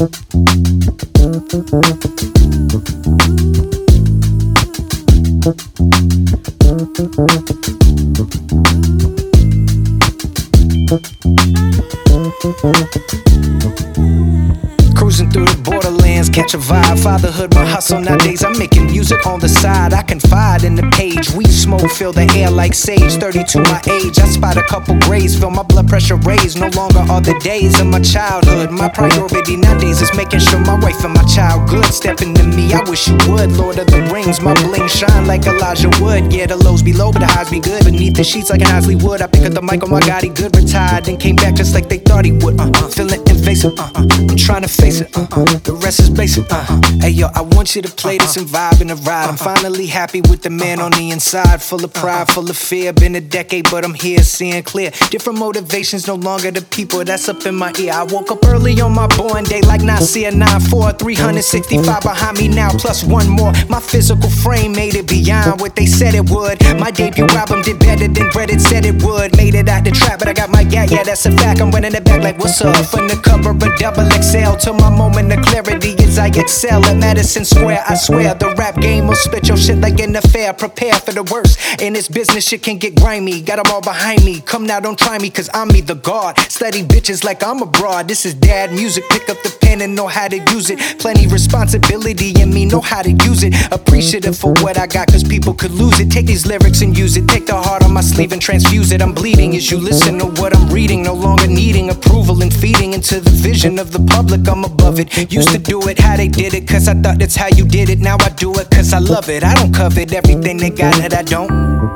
Cruising through the borderlands, catch a vibe. Fatherhood, my hustle nowadays. I'm making music on the side. I confide in the page. We smoke, fill the air like sage. 32 my age, I spot a couple grays. Feel my blood pressure raise. No longer are the days of my childhood. My priority nowadays is making sure my wife and my child good. Stepping to me, I wish you would. Lord of the Rings, my bling shine like Elijah Wood. Yeah, the lows be low, but the highs be good. Beneath the sheets like an Isley Wood. I pick up the mic on my God, he good. Retired, then came back just like they thought he would. Feeling invasive, I'm trying to face it, the rest is basic, Hey yo, I want you to play this and vibe in the ride. I'm finally happy with the man on the inside. Full of pride, full of fear. Been a decade, but I'm here seeing clear. Different motivations, no longer the people that's up in my ear. I woke up early on my born day like Nasir 9-4. 365 behind me now, plus one more. My physical frame made it beyond what they said it would. My debut album did better than Reddit said it would. Made it out the trap, but I got my gat, yeah, that's a fact. I'm running it back like, what's up? From the cover of double XL till my moment of clarity is I excel at Madison Square. I swear the rap game will spit your shit like an affair. Prepare for the worst. In this business, shit can get grimy. Got them all behind me. Come now, don't try me, cause I'm me, the god. Study bitches like I'm abroad. This is dad music. Pick up the pen and know how to use it. Plenty responsibility in me, know how to use it. Appreciative for what I got, cause people could lose it. Take these lyrics and use it. Take the heart on my sleeve and transfuse it. I'm bleeding as you listen to what I'm reading. No longer needing approval and feeding into the vision of the public. I'm above it. Used to do it how they did it, cause I thought that's how you did it. Now I do it cause I love it. I don't covet everything they got that I don't.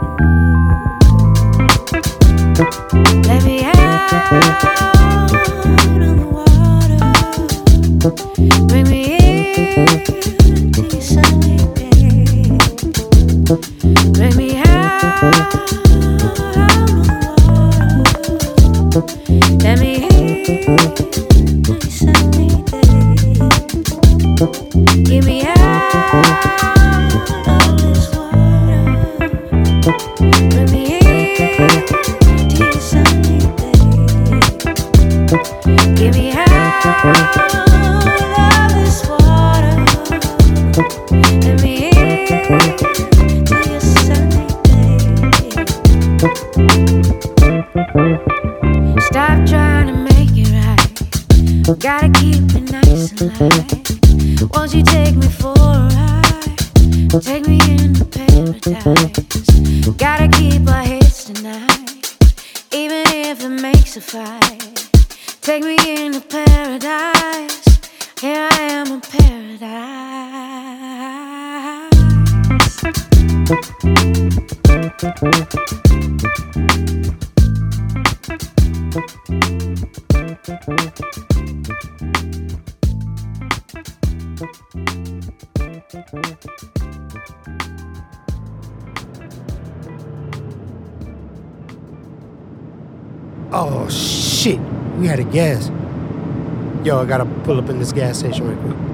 Let me out on the water. Bring me into your sunny day. Bring me out on the water. Let me into your sunny day. Give me out of this water. Bring me into your sunny day. Give me out of this water. Let me into your sunny day. Stop trying to make it right. Gotta keep it nice and light. Won't you take me for a ride? Take me into paradise. Gotta keep our heads tonight, even if it makes a fight. Take me into paradise. Here I am in paradise. Oh shit, we had a gas. Yo, I gotta pull up in this gas station right quick.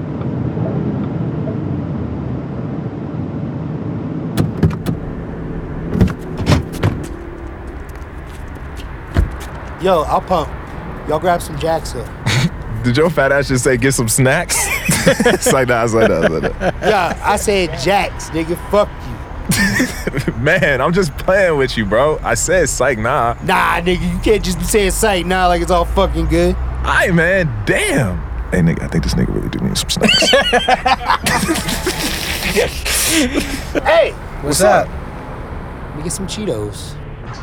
Yo, I'll pump. Y'all grab some Jacks up. Did your fat ass just say get some snacks? It's like that, it's like that. Yeah, I said Jacks, nigga. Fuck you. Man, I'm just playing with you, bro. I said psych, nah. Nah, nigga, you can't just be saying psych nah like it's all fucking good. Aight, man, damn. Hey, nigga, I think this nigga really do need some snacks. Hey, What's up? let me get some Cheetos.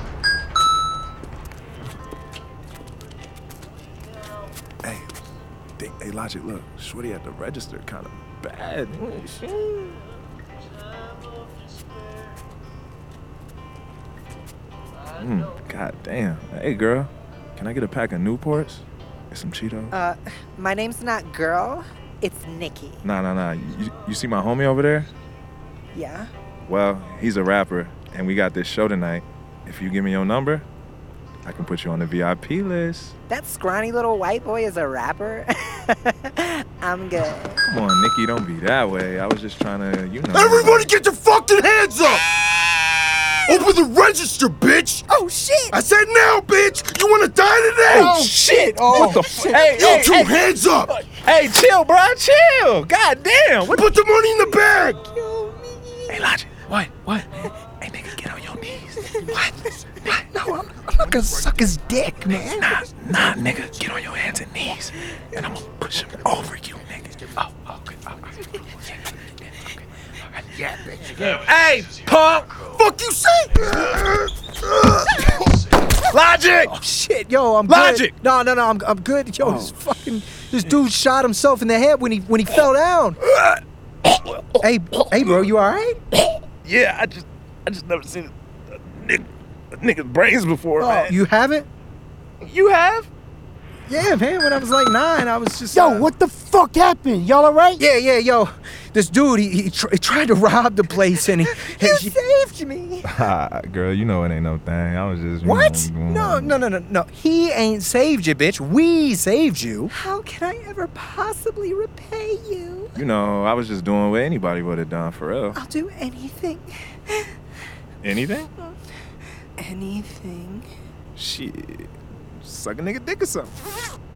Hey, Logic, look, shorty at the register kind of bad. God damn. Hey, girl, can I get a pack of Newports and some Cheetos? My name's not Girl, it's Nikki. Nah. You see my homie over there? Yeah? Well, he's a rapper, and we got this show tonight. If you give me your number, I can put you on the VIP list. That scrawny little white boy is a rapper? I'm good. Come on, Nikki, don't be that way. I was just trying to, you know. Everybody get your fucking hands up! Open the register, bitch! Oh, shit! I said now, bitch! You wanna die today? Oh, shit! What the f? Hey, You two, hands up! Hey, chill, bro. Chill. God damn. What? Put the money in the bag. Hey, Logic. What? Hey, nigga, get on your knees. What? No, I'm not gonna suck his dick, man. Nah, nigga. Get on your hands and knees. And I'm gonna push him over you, nigga. Oh, okay. Yeah, bitch. Hey, punk. Fuck you say? Logic. Oh shit, yo, I'm Logic! good. No, I'm good. Yo, this dude shot himself in the head when he fell down. Hey, bro, you all right? Yeah, I just never seen a nigga's brains before, man. You haven't? You have? Yeah, man. When I was like 9, I was just. Yo, what the fuck happened? Y'all all right? Yeah, yo. This dude, he tried to rob the place and he Saved me. Girl, you know it ain't no thing. I was just. What? No. He ain't saved you, bitch. We saved you. How can I ever possibly repay you? You know, I was just doing what anybody would have done for real. I'll do anything. Anything? Anything. Shit. Suck a nigga dick or something.